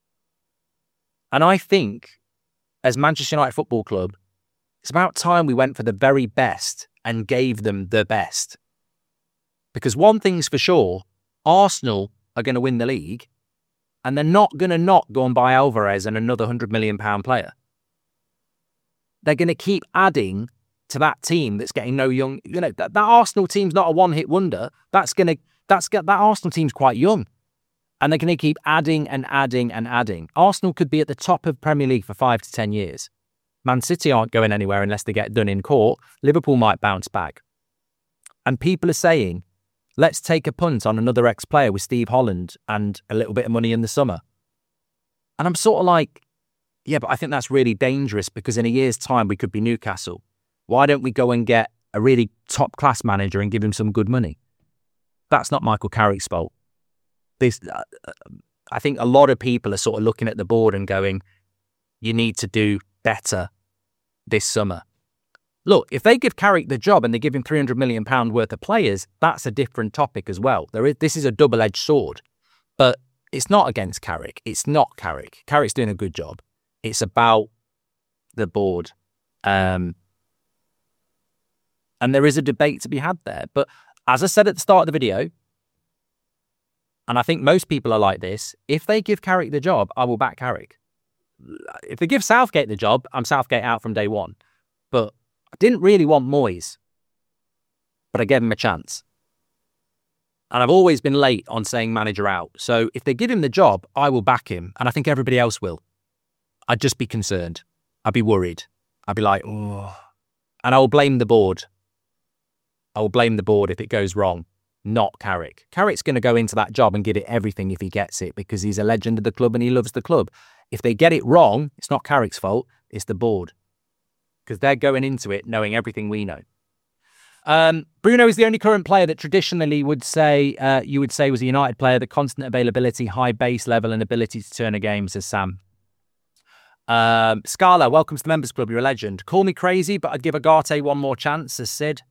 And I think, as Manchester United Football Club, it's about time we went for the very best and gave them the best. Because one thing's for sure, Arsenal are going to win the league, and they're not going to not go and buy Alvarez and another one hundred million pound player. They're going to keep adding to that team that's getting no young. You know, that, that Arsenal team's not a one-hit wonder. That's going to, that's that Arsenal team's quite young. And they're going to keep adding and adding and adding. Arsenal could be at the top of Premier League for five to ten years. Man City aren't going anywhere unless they get done in court. Liverpool might bounce back. And people are saying, let's take a punt on another ex-player with Steve Holland and a little bit of money in the summer. And I'm sort of like, yeah, but I think that's really dangerous, because in a year's time we could be Newcastle. Why don't we go and get a really top-class manager and give him some good money? That's not Michael Carrick's fault. This, uh, I think a lot of people are sort of looking at the board and going, you need to do better this summer. Look, if they give Carrick the job and they give him three hundred million pounds worth of players, that's a different topic as well. There is, this is a double-edged sword. But it's not against Carrick. It's not Carrick. Carrick's doing a good job. It's about the board. Um, and there is a debate to be had there. But as I said at the start of the video, and I think most people are like this, if they give Carrick the job, I will back Carrick. If they give Southgate the job, I'm Southgate out from day one. But I didn't really want Moyes, but I gave him a chance. And I've always been late on saying manager out. So if they give him the job, I will back him. And I think everybody else will. I'd just be concerned. I'd be worried. I'd be like, oh. And I will blame the board. I will blame the board if it goes wrong, not Carrick. Carrick's going to go into that job and give it everything if he gets it, because he's a legend of the club and he loves the club. If they get it wrong, it's not Carrick's fault, it's the board. Because they're going into it knowing everything we know. Um, Bruno is the only current player that traditionally would say uh, you would say was a United player. The constant availability, high base level, and ability to turn a game, says Sam. Um, Scala, welcome to the Members Club. You're a legend. Call me crazy, but I'd give Agate one more chance, says Sid.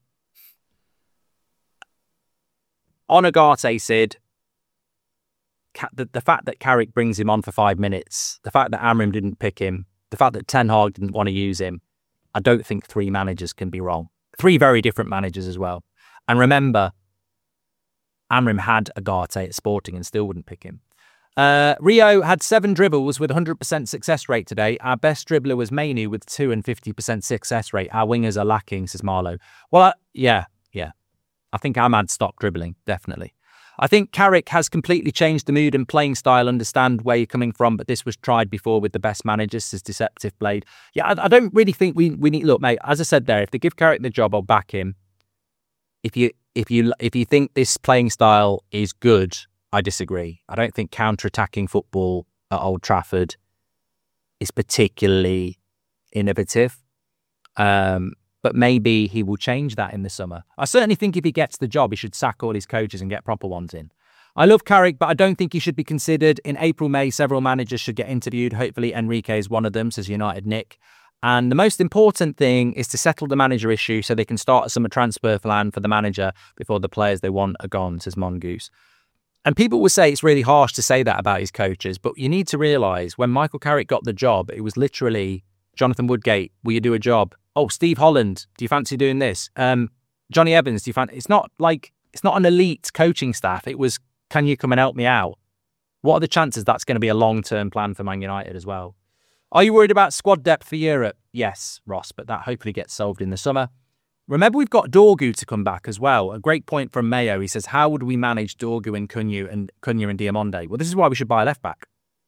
On Agate, Sid, the, the fact that Carrick brings him on for five minutes, the fact that Amrim didn't pick him, the fact that Ten Hag didn't want to use him, I don't think three managers can be wrong. Three very different managers as well. And remember, Amrim had Agate at Sporting and still wouldn't pick him. Uh, Rio had seven dribbles with one hundred percent success rate today. Our best dribbler was Mainu with two and fifty percent success rate. Our wingers are lacking, says Marlow. Well, I, yeah, yeah. I think Ahmad stopped dribbling, definitely. I think Carrick has completely changed the mood and playing style, understand where you're coming from, but this was tried before with the best managers, says Deceptive Blade. Yeah, I, I don't really think we we need... Look, mate, as I said there, if they give Carrick the job, I'll back him. If you if you if you think this playing style is good, I disagree. I don't think counter-attacking football at Old Trafford is particularly innovative. Um, but maybe he will change that in the summer. I certainly think if he gets the job, he should sack all his coaches and get proper ones in. I love Carrick, but I don't think he should be considered. In April, May, several managers should get interviewed. Hopefully Enrique is one of them, says United Nick. And the most important thing is to settle the manager issue so they can start a summer transfer plan for the manager before the players they want are gone, says Mongoose. And people will say it's really harsh to say that about his coaches, but you need to realise when Michael Carrick got the job, it was literally Jonathan Woodgate, will you do a job? Oh, Steve Holland, do you fancy doing this? Um, Johnny Evans, do you fancy... It's not like, it's not an elite coaching staff. It was, can you come and help me out? What are the chances that's going to be a long-term plan for Man United as well? Are you worried about squad depth for Europe? Yes, Ross, but that hopefully gets solved in the summer. Remember, we've got Dorgu to come back as well. A great point from Mayo. He says, how would we manage Dorgu and Cunha and Cunha and Diamonde? Well, this is why we should buy a left-back.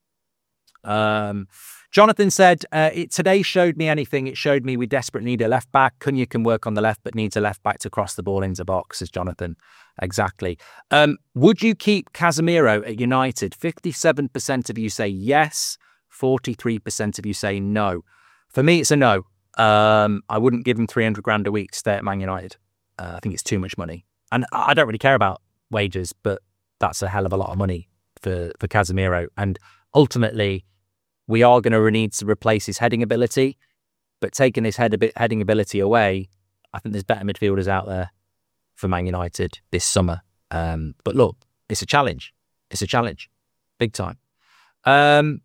Um... Jonathan said, uh, it today showed me anything. It showed me we desperately need a left back. Cunha can work on the left, but needs a left back to cross the ball into box, says Jonathan. Exactly. Um, would you keep Casemiro at United? fifty-seven percent of you say yes. forty-three percent of you say no. For me, it's a no. Um, I wouldn't give him three hundred grand a week to stay at Man United. Uh, I think it's too much money. And I don't really care about wages, but that's a hell of a lot of money for, for Casemiro. And ultimately, we are going to need to replace his heading ability, but taking his head heading ability away, I think there's better midfielders out there for Man United this summer. Um, but look, it's a challenge. It's a challenge. Big time. Um,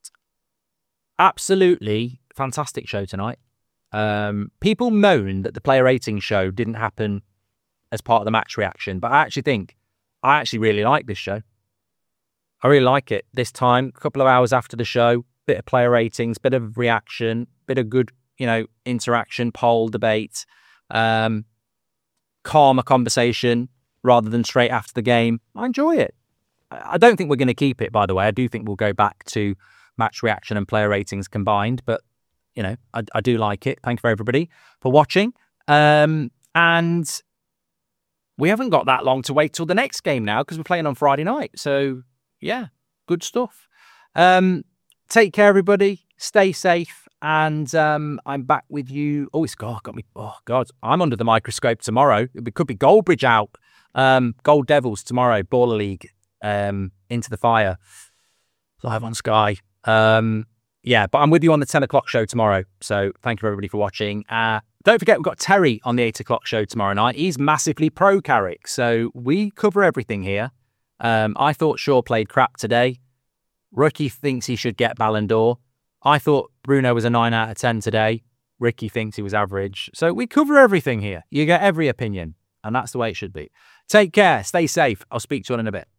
absolutely fantastic show tonight. Um, people moan that the player rating show didn't happen as part of the match reaction, but I actually think, I actually really like this show. I really like it this time. A couple of hours after the show, bit of player ratings, bit of reaction, bit of good, you know, interaction, poll, debate, um, calmer conversation rather than straight after the game. I enjoy it. I don't think we're going to keep it, by the way. I do think we'll go back to match reaction and player ratings combined, but, you know, I, I do like it. Thank you for everybody for watching. Um, and we haven't got that long to wait till the next game now because we're playing on Friday night. So, yeah, good stuff. Um, take care, everybody. Stay safe. And um, I'm back with you. Oh, it's God, got me. Oh, God. I'm under the microscope tomorrow. It could be Goldbridge out. Um, Gold Devils tomorrow, Baller League, um, Into the Fire. Live on Sky. Um, yeah, but I'm with you on the ten o'clock show tomorrow. So thank you, everybody, for watching. Uh, don't forget, we've got Terry on the eight o'clock show tomorrow night. He's massively pro Carrick. So we cover everything here. Um, I thought Shaw played crap today. Ricky thinks he should get Ballon d'Or. I thought Bruno was a nine out of ten today. Ricky thinks he was average. So we cover everything here. You get every opinion, and that's the way it should be. Take care. Stay safe. I'll speak to you in a bit.